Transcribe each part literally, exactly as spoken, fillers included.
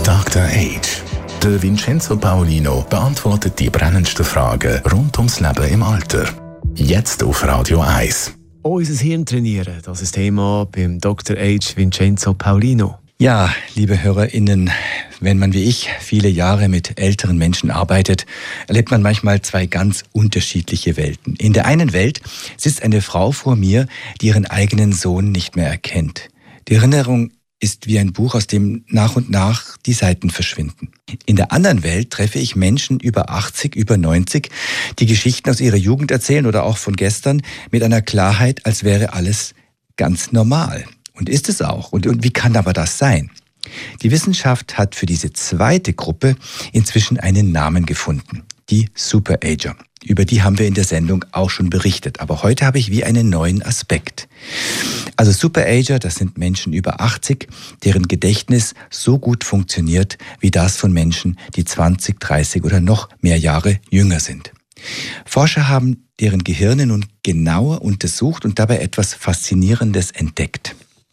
Doktor Age. Der Vincenzo Paolino beantwortet die brennendsten Fragen rund ums Leben im Alter. Jetzt auf Radio eins. Unser Hirn trainieren, das ist Thema beim Doktor Age Vincenzo Paolino. Ja, liebe HörerInnen, wenn man wie ich viele Jahre mit älteren Menschen arbeitet, erlebt man manchmal zwei ganz unterschiedliche Welten. In der einen Welt sitzt eine Frau vor mir, die ihren eigenen Sohn nicht mehr erkennt. Die Erinnerung ist wie ein Buch, aus dem nach und nach die Seiten verschwinden. In der anderen Welt treffe ich Menschen über achtzig, über neunzig, die Geschichten aus ihrer Jugend erzählen oder auch von gestern mit einer Klarheit, als wäre alles ganz normal. Und ist es auch. Und, und wie kann aber das sein? Die Wissenschaft hat für diese zweite Gruppe inzwischen einen Namen gefunden. Die Superager. Über die haben wir in der Sendung auch schon berichtet. Aber heute habe ich wie einen neuen Aspekt. Also Superager, das sind Menschen über achtzig, deren Gedächtnis so gut funktioniert wie das von Menschen, die zwanzig, dreißig oder noch mehr Jahre jünger sind. Forscher haben deren Gehirne nun genauer untersucht und dabei etwas Faszinierendes entdeckt.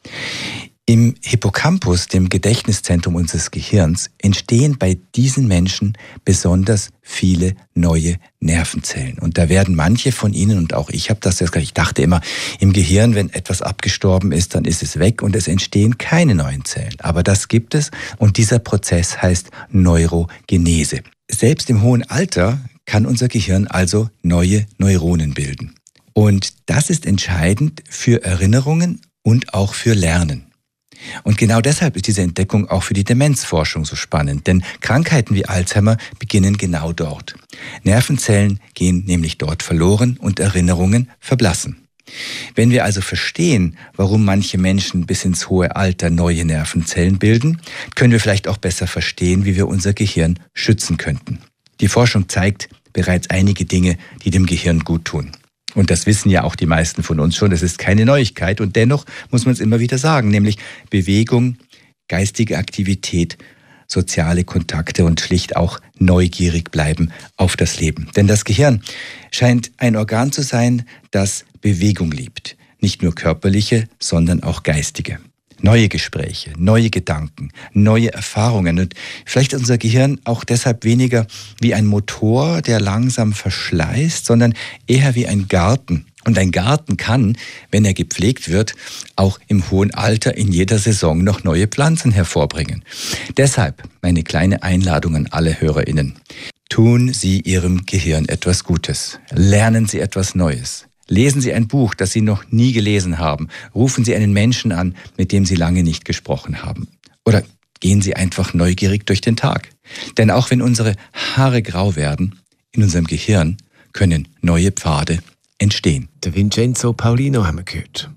Im Hippocampus, dem Gedächtniszentrum unseres Gehirns, entstehen bei diesen Menschen besonders viele neue Nervenzellen. Und da werden manche von ihnen, und auch ich habe das jetzt, ich dachte immer, im Gehirn, wenn etwas abgestorben ist, dann ist es weg und es entstehen keine neuen Zellen. Aber das gibt es und dieser Prozess heißt Neurogenese. Selbst im hohen Alter kann unser Gehirn also neue Neuronen bilden. Und das ist entscheidend für Erinnerungen und auch für Lernen. Und genau deshalb ist diese Entdeckung auch für die Demenzforschung so spannend, denn Krankheiten wie Alzheimer beginnen genau dort. Nervenzellen gehen nämlich dort verloren und Erinnerungen verblassen. Wenn wir also verstehen, warum manche Menschen bis ins hohe Alter neue Nervenzellen bilden, können wir vielleicht auch besser verstehen, wie wir unser Gehirn schützen könnten. Die Forschung zeigt bereits einige Dinge, die dem Gehirn gut tun. Und das wissen ja auch die meisten von uns schon, das ist keine Neuigkeit. Und dennoch muss man es immer wieder sagen, nämlich Bewegung, geistige Aktivität, soziale Kontakte und schlicht auch neugierig bleiben auf das Leben. Denn das Gehirn scheint ein Organ zu sein, das Bewegung liebt. Nicht nur körperliche, sondern auch geistige. Neue Gespräche, neue Gedanken, neue Erfahrungen. Und vielleicht ist unser Gehirn auch deshalb weniger wie ein Motor, der langsam verschleißt, sondern eher wie ein Garten. Und ein Garten kann, wenn er gepflegt wird, auch im hohen Alter in jeder Saison noch neue Pflanzen hervorbringen. Deshalb meine kleine Einladung an alle HörerInnen. Tun Sie Ihrem Gehirn etwas Gutes. Lernen Sie etwas Neues. Lesen Sie ein Buch, das Sie noch nie gelesen haben. Rufen Sie einen Menschen an, mit dem Sie lange nicht gesprochen haben. Oder gehen Sie einfach neugierig durch den Tag. Denn auch wenn unsere Haare grau werden, in unserem Gehirn können neue Pfade entstehen. Der Vincenzo Paolino haben wir gehört.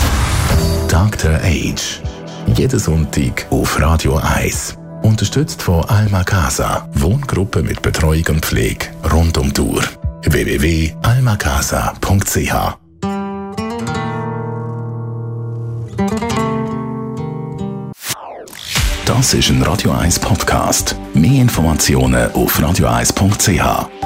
Doktor Age. Jeden Sonntag auf Radio eins. Unterstützt von Alma Casa. Wohngruppe mit Betreuung und Pflege rund um die Uhr. w w w punkt alma casa punkt c h. Das ist ein Radio eins Podcast. Mehr Informationen auf radio eins punkt c h.